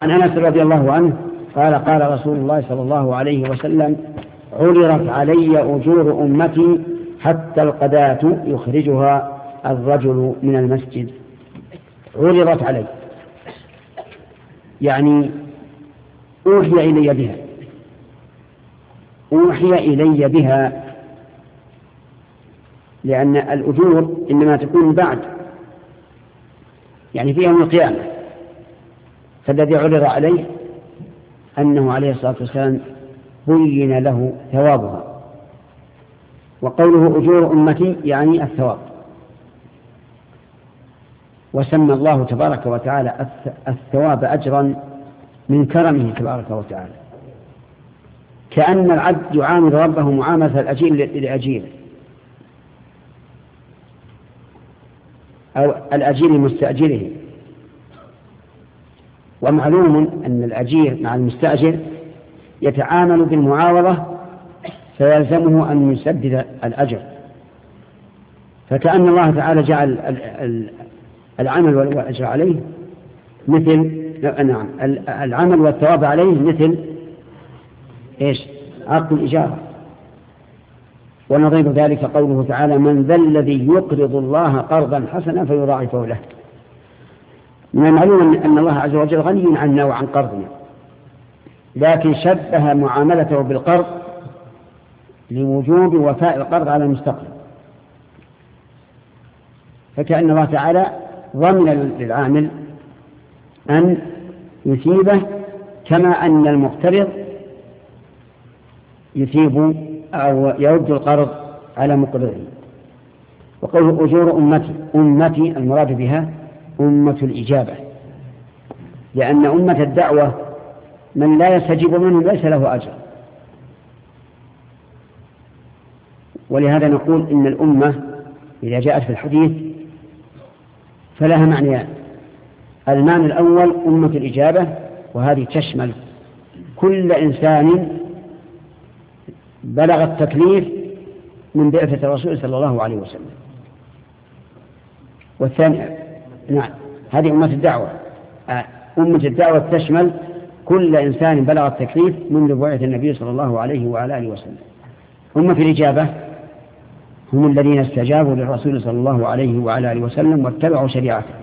عن أنس رضي الله عنه قال قال رسول الله صلى الله عليه وسلم: عرضت علي أجور أمتي حتى القذاة يخرجها الرجل من المسجد. عرضت علي يعني أوحي إلي بها، أوحي إلي بها، لأن الأجور إنما تكون بعد، يعني في يوم القيامة. فالذي عرض عليه أنه عليه الصلاة والسلام بين له ثوابها. وقوله أجور أمتي يعني الثواب. وسمى الله تبارك وتعالى الثواب أجرا من كرمه تبارك وتعالى، كأن العبد يعامل ربه معاملة الأجير لأجيره، أو الأجير مستأجره. ومعلوم أن الأجير مع المستأجر يتعامل بالمعاوضة، فيلزمه أن يسدد الأجر. فكأن الله تعالى جعل العمل والأجر عليه مثل العمل والثواب عليه مثل عقد الإجارة. ونظير ذلك قوله تعالى: من ذا الذي يقرض الله قرضا حسنا فيضاعفه له. من المعلوم أن الله عز وجل غني عنا وعن قرضنا، لكن شبه معاملته بالقرض لوجوب وفاء القرض على المستقبل. فكأن الله تعالى ضمن للعامل أن يثيبه كما أن المقترض يثيب أو يرد القرض على مقترضه. وقوله أجور أمتي المراد بها أمة الإجابة، لأن أمة الدعوة من لا يستجيب منه ليس له أجر. ولهذا نقول إن الأمة إذا جاءت في الحديث فلها معنيان: المعنى الأول أمة الإجابة، وهذه تشمل كل إنسان بلغ التكليف من بعثة الرسول صلى الله عليه وسلم. والثاني هذه أمة الدعوة. أمة الدعوة تشمل كل إنسان بلغ التكليف منذ بعثة النبي صلى الله عليه وعلى آله وسلم. أمة الإجابة هم الذين استجابوا للرسول صلى الله عليه وعلى آله وسلم واتبعوا شريعته.